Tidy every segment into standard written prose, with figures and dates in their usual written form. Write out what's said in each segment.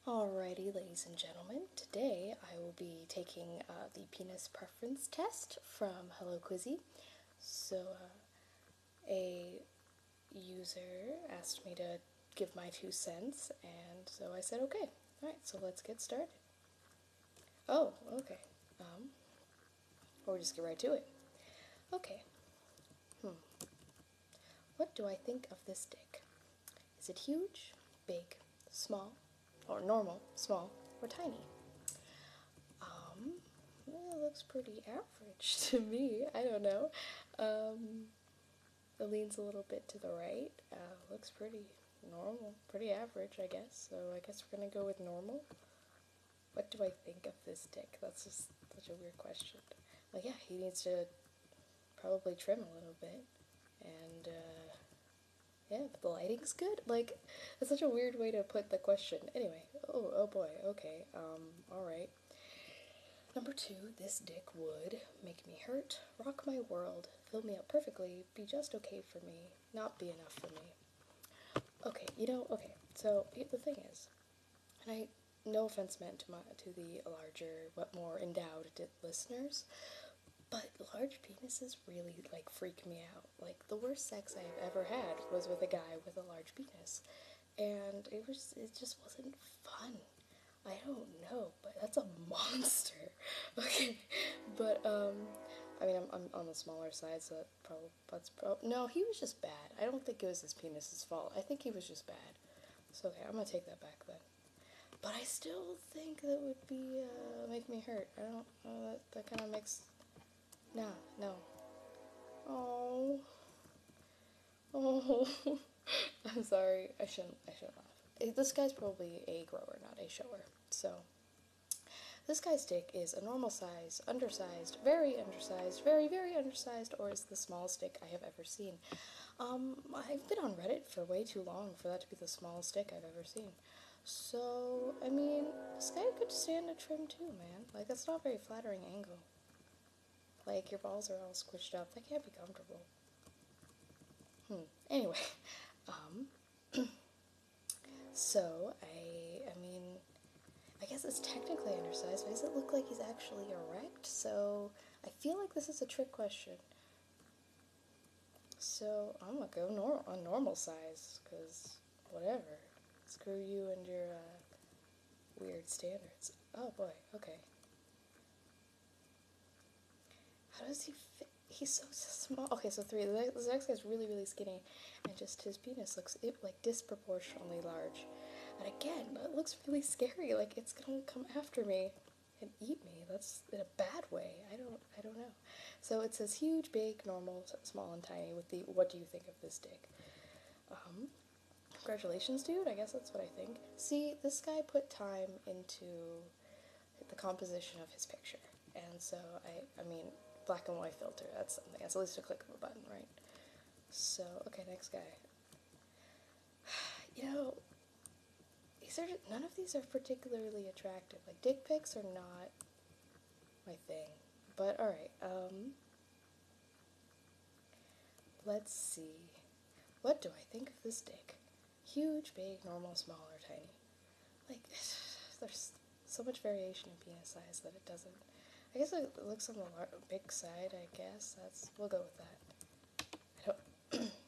Alrighty, ladies and gentlemen, today I will be taking the penis preference test from Hello Quizzy. So, a user asked me to give my 2 cents, and so I said okay. Alright, so let's get started. Oh, okay. We'll just get right to it. Okay. What do I think of this dick? Is it huge, big, small, or normal, small, or tiny? Well, it looks pretty average to me. I don't know. It leans a little bit to the right. Looks pretty normal, pretty average, I guess. So I guess we're gonna go with normal. What do I think of this dick? That's just such a weird question. Like, yeah, he needs to probably trim a little bit. And, yeah, but the lighting's good. Like, that's such a weird way to put the question. Anyway, oh boy, okay, alright. Number 2, this dick would make me hurt, rock my world, fill me up perfectly, be just okay for me, not be enough for me. Okay, okay, so the thing is, and no offense meant to the larger, but more endowed listeners, but large penises really, like, freak me out. Like, the worst sex I have ever had was with a guy with a large penis, and it just wasn't fun. I don't know, but that's a monster. Okay, but I mean, I'm on the smaller side, so that's probably no. He was just bad. I don't think it was his penis's fault. I think he was just bad. So okay, I'm gonna take that back then. But I still think that would be make me hurt. I don't. That kind of makes. Nah, no. Oh, oh. I'm sorry. I shouldn't laugh. This guy's probably a grower, not a shower. So. This guy's dick is a normal size, undersized, very very undersized, or is the smallest dick I have ever seen. I've been on Reddit for way too long for that to be the smallest dick I've ever seen. So, I mean, this guy could stand a trim too, man. Like, that's not a very flattering angle. Like, your balls are all squished up. That can't be comfortable. Anyway, um, so, I mean, I guess it's technically undersized, but does it look like he's actually erect? So I feel like this is a trick question. So I'm gonna go on normal size, because whatever. Screw you and your weird standards. Oh boy, okay. How does he fit? He's so small. Okay, so 3. This next guy's really skinny, and just his penis looks like disproportionately large. And again, that looks really scary. Like, it's gonna come after me and eat me. That's in a bad way. I don't know. So it says huge, big, normal, small, and tiny with the what do you think of this dick? Congratulations, dude. I guess that's what I think. See, this guy put time into the composition of his picture. And so, I mean, black and white filter, that's something. That's at least a click of a button, right? So, okay, next guy. You know, none of these are particularly attractive. Like, dick pics are not my thing. But, alright, let's see. What do I think of this dick? Huge, big, normal, small, or tiny? Like, there's so much variation in penis size that it doesn't. I guess it looks on the big side, I guess. We'll go with that. I don't.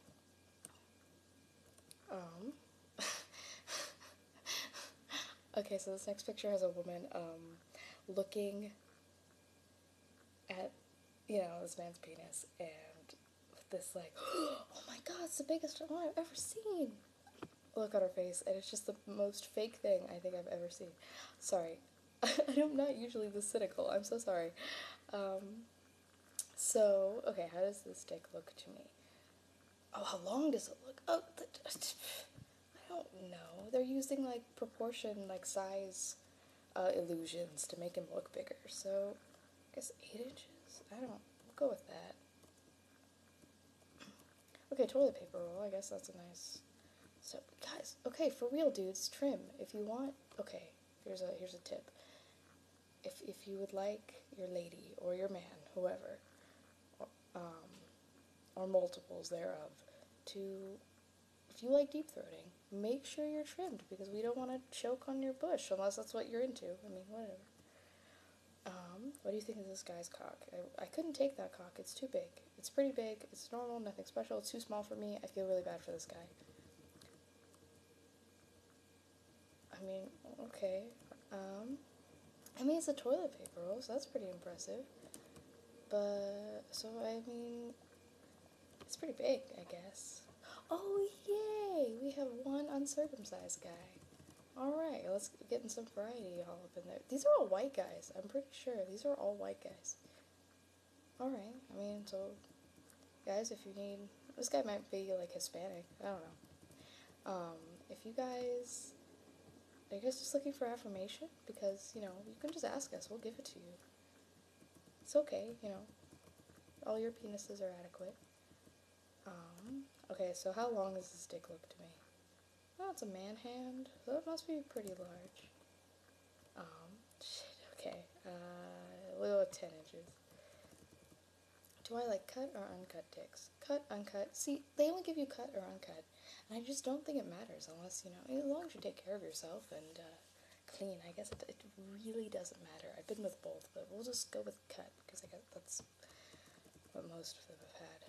Okay, so this next picture has a woman, looking at, this man's penis, and with this, like, oh my god, it's the biggest one I've ever seen! Look at her face, and it's just the most fake thing I think I've ever seen. Sorry. I'm not usually this cynical, I'm so sorry. So, okay, how does this dick look to me? Oh, how long does it look? Oh, I don't know. They're using, like, proportion, like, size illusions to make him look bigger. So, I guess 8 inches? I don't know. We'll go with that. Okay, toilet paper roll. I guess that's a nice... So, guys, okay, for real, dudes, trim. If you want... Okay, here's a tip. If you would like your lady or your man, whoever, or multiples thereof, to if you like deep throating, make sure you're trimmed because we don't want to choke on your bush unless that's what you're into. I mean, whatever. What do you think of this guy's cock? I couldn't take that cock. It's too big. It's pretty big. It's normal. Nothing special. It's too small for me. I feel really bad for this guy. I mean, okay. I mean, it's a toilet paper roll, so that's pretty impressive. But, so, I mean, it's pretty big, I guess. Oh, yay! We have one uncircumcised guy. Alright, let's get in some variety all up in there. These are all white guys. I'm pretty sure. These are all white guys. Alright, I mean, so, guys, if you need... This guy might be, like, Hispanic. I don't know. If you guys... Are you guys just looking for affirmation? Because, you know, you can just ask us. We'll give it to you. It's okay, you know. All your penises are adequate. Okay, so how long does this dick look to me? Oh, it's a man hand, so it must be pretty large. Shit, okay. We'll go with 10 inches. Do I like cut or uncut dicks? Cut, uncut. See, they only give you cut or uncut. And I just don't think it matters unless, you know, as long as you take care of yourself and clean, I guess it really doesn't matter. I've been with both, but we'll just go with cut because I guess that's what most of them have had.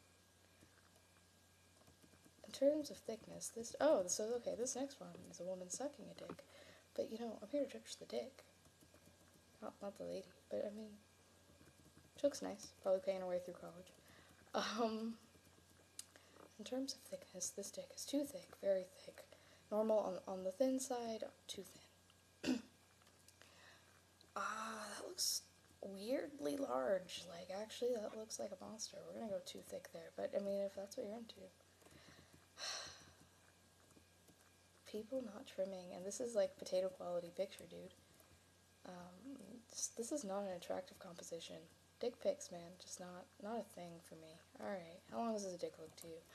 In terms of thickness, this next one is a woman sucking a dick. But, you know, I'm here to judge the dick. Not the lady, but I mean, she looks nice, probably paying her way through college. In terms of thickness, this dick is too thick, very thick. Normal on the thin side, too thin. That looks weirdly large. Like, actually, that looks like a monster. We're gonna go too thick there, but I mean, if that's what you're into. People not trimming, and this is like potato quality picture, dude. This is not an attractive composition. Dick pics, man, just not a thing for me. Alright, how long does this dick look to you?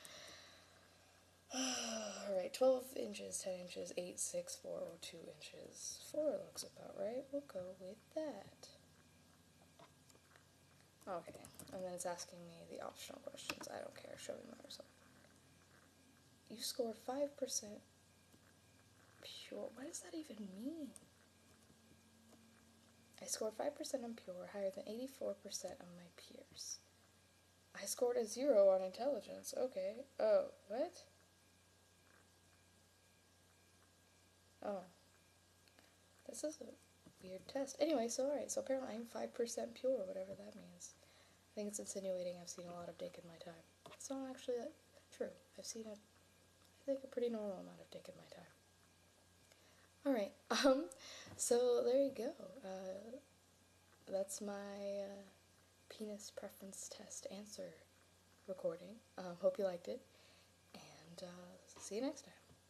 Alright, 12 inches, 10 inches, 8, 6, 4, or 2 inches. 4 looks about right. We'll go with that. Okay, and then it's asking me the optional questions. I don't care. Show me my result. You scored 5% pure. What does that even mean? I scored 5% on pure, higher than 84% on my peers. I scored a 0 on intelligence. Okay. Oh, what? Oh. This is a weird test. Anyway, so alright, so apparently I'm 5% pure, whatever that means. I think it's insinuating I've seen a lot of dick in my time. It's not actually that true. I've seen I think a pretty normal amount of dick in my time. Alright, so there you go. That's my penis preference test answer recording. Hope you liked it, and see you next time.